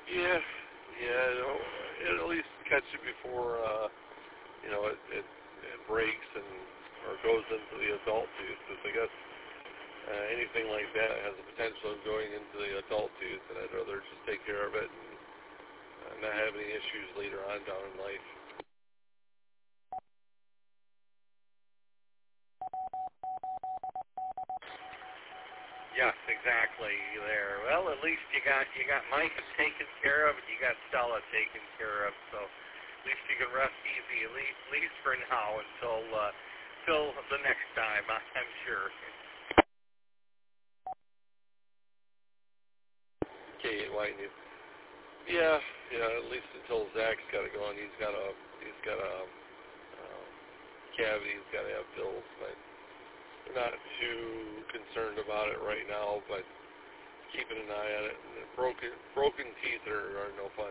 Yeah, yeah. It at least catch it before it breaks or goes into the adult tooth. Because I guess anything like that has the potential of going into the adult tooth, and I'd rather just take care of it and not have any issues later on down in life. Yes, exactly. There. Well, at least you got Mike taken care of, and you got Stella taken care of. So at least you can rest easy, at least for now, until the next time. I'm sure. Okay, Whitney. Yeah. At least until Zach's got to go, and he's got a cavity. He's got to have pills. But we're not too concerned about it right now. But keeping an eye on it. And broken teeth are no fun.